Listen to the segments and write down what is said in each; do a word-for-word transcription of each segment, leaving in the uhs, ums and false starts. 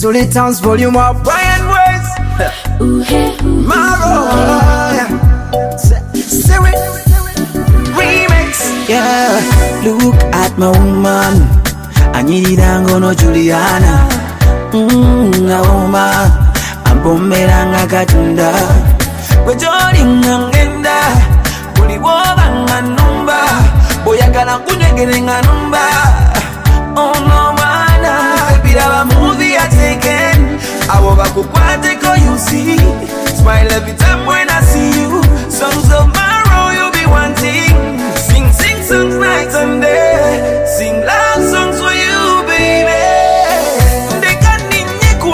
Sultan's volume of Brian West. Maro. Siri. Remix. Yeah. Look at my woman. Anyirirango no Juliana. Mmm, a woman. Ampomeranga katunda. Kujori ngangenda. Kuli woba nganumba. Boyagala kunyegere nganumba. Oh no mana. Biraba movie I taken. I will back up ko you see. Smile every time when I see you. Songs of Maro you'll be wanting. Sing, sing songs night and day. Sing love songs for you, baby. They got me niku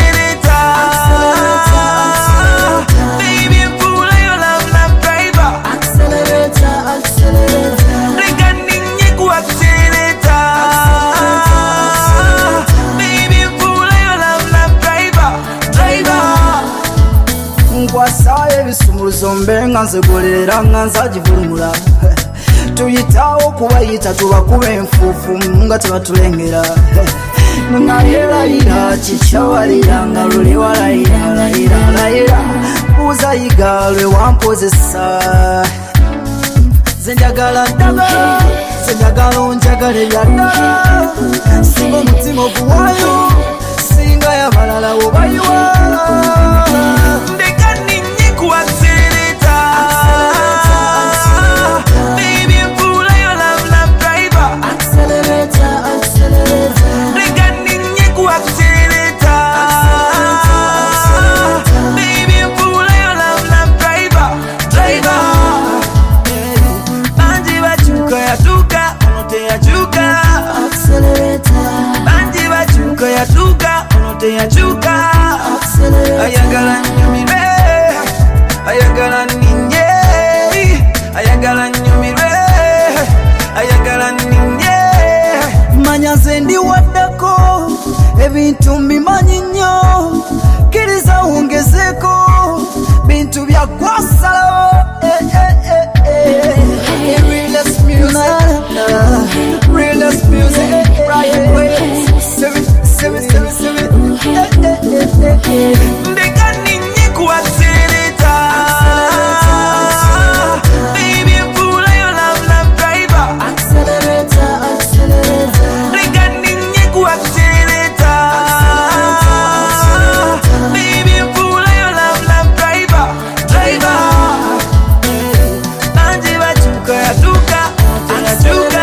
accelerator. Baby, fool, your love, love driver. Accelerator, accelerator. They got me niku accelerator. Baby, fool, your love, love driver, driver. Ngwasaye bisumuruzo mbenga nzegolera nganza jivumula. Tuyitawo kubayita tubakube enfufu nga tebatulengera. Nunayera ira chichawalira nga luli walayira layira layira. Uza igalwe wampozesa. Zenjagala ddagala, zenjagala onjagale byaddala. Singa omutima oguwayo, singa yabalala obayiwa. Yachuka ayagala nyumire ayagala ninye ayagala nyumire ayagala ninye manya zendi wadako ebintu mbimanyi nnyo kiriza ongezeko bintu bya kwasalo eh eh eh eh realest music realest music right away seven seven seven seven. They got me niku accelerator. Baby, fool, your love, love driver. Accelerator, accelerator. They got me niku accelerator. Baby, fool, your love, love driver, driver. Banji bachuka yatuka, yatuka.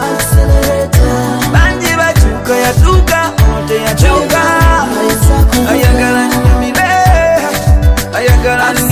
Banji bachuka yatuka, yatuka. Ayagala nyumire, ayagala